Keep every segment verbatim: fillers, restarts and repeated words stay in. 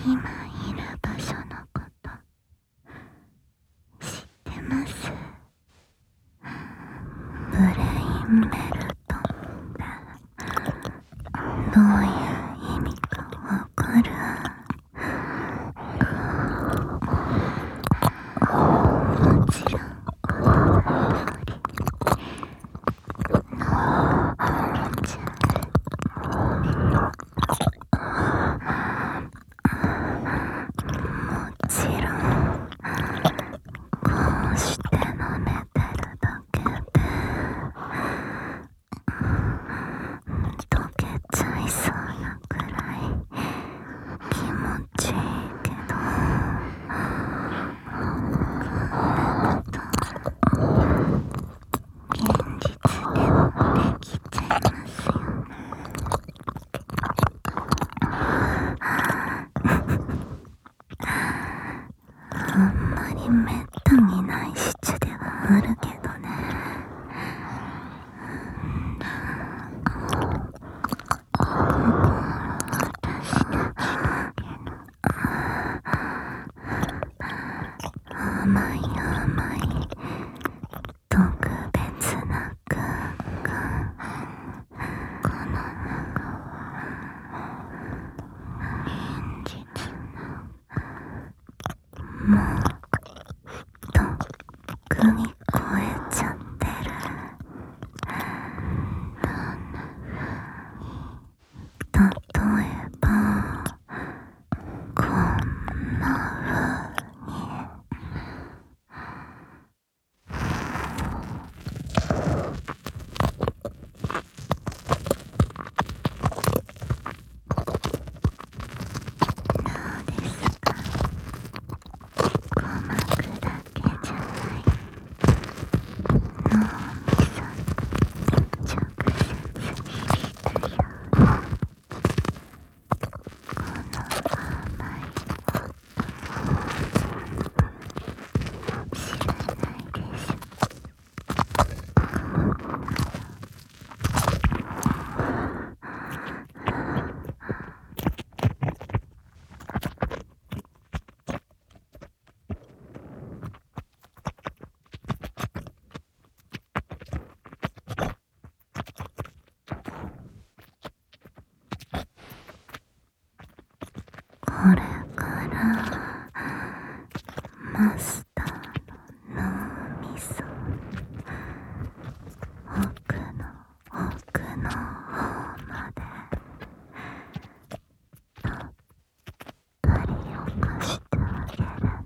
今いる場所のこと知ってます？ブレインベルトってどういう意味かわかる？もちろんこのよりノーちゃんもちろんこうして舐めてるだけで溶けちゃいそうなくらい気持ちいいけど、現実でもできちゃいますよね。あんまりめったにない質ではあるけどね。私たちだけの甘い甘い特別な空間。この中は現実のもうとっくに超えちゃってる。どんな風に、例えばこんな風にどうですか？鼓膜だけじゃない脳みそに直接響くようなこの甘い音知らないでしょ？これからマスターの脳みそ奥の奥の方までたっぷり起こしてあげるね。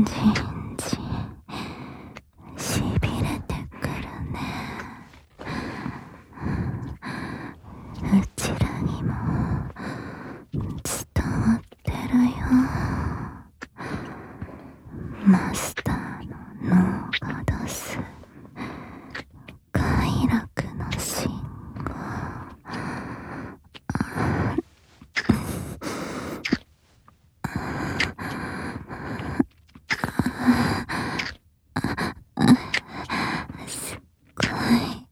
じんじんしびれてくるね。うちらにも伝わってるよ。マスターの脳が出す快楽の信号。すっごい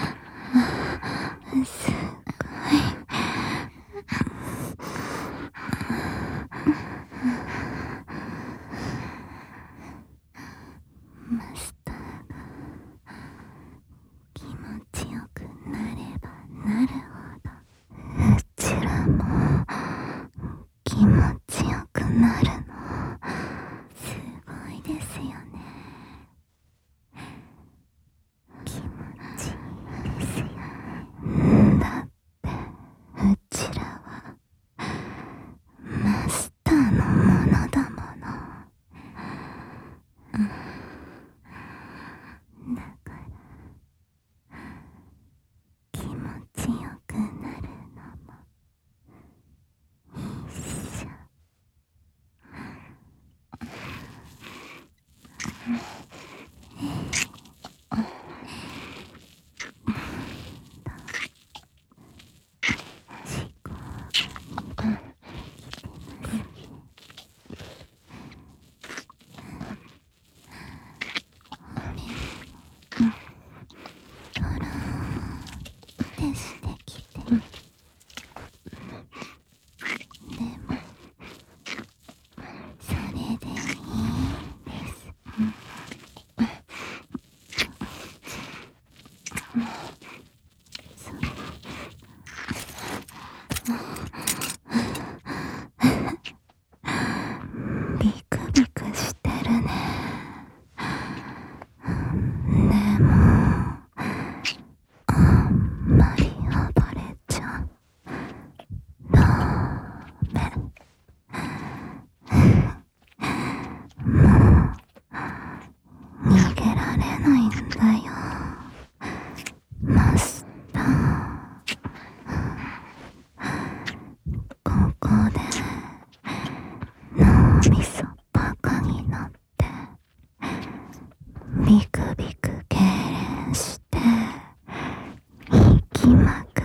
すっごいマスターが気持ちよくなればなるほど、うちらも気持ちよくなるの。すごいですよね。気持ちいいですよね。だってうちらはマスターのものだもの。うん、だから気持ちよくなるのも一緒。トローンってしてきて、でもそれでいいんです。そうビクビクしてるね。でもあんまり暴れちゃダメ。もう逃げられないんだよ、マスター。ここで脳みそバカになってビクビク痙攣して生きまくって、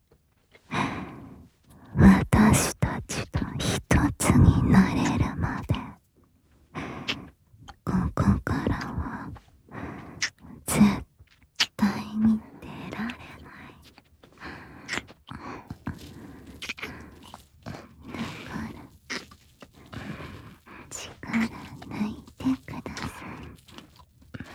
私たちと一つになれるまで、ここからは絶対に出られない。だから力抜いてください。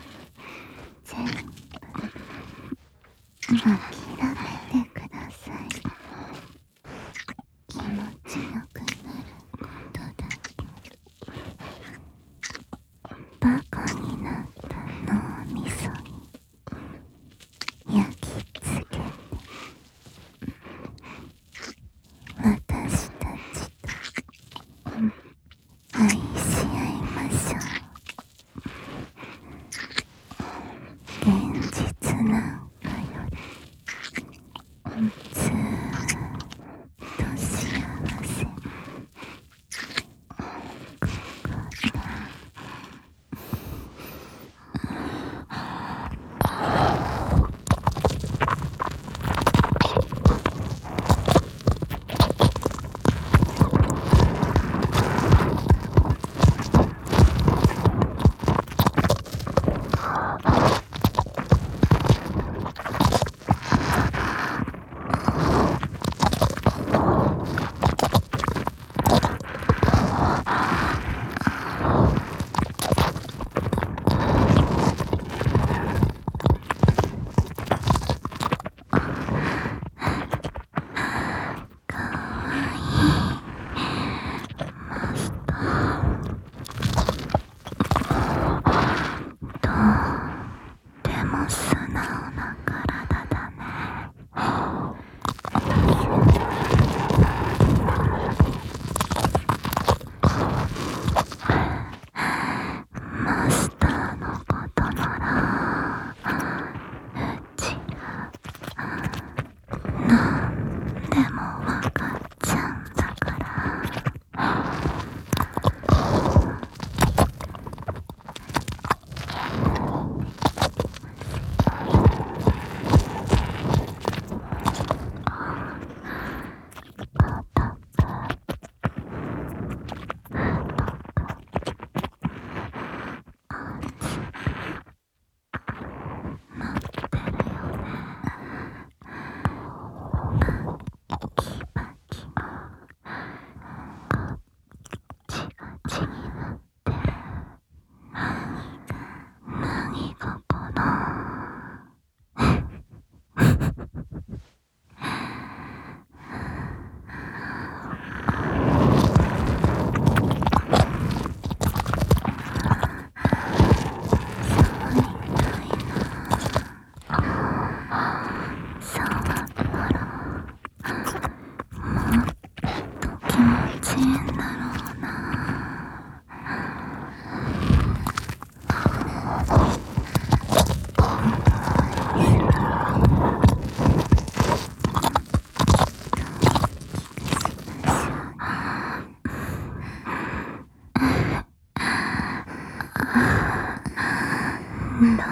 どんどん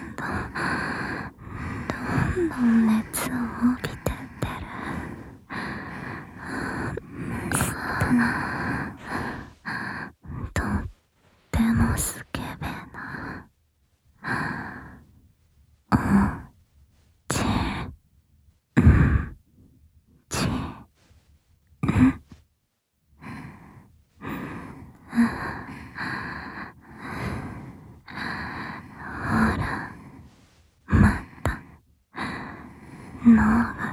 どんどん熱を帯びてってる。とってもスケベなおちんちん。ほらまた脳が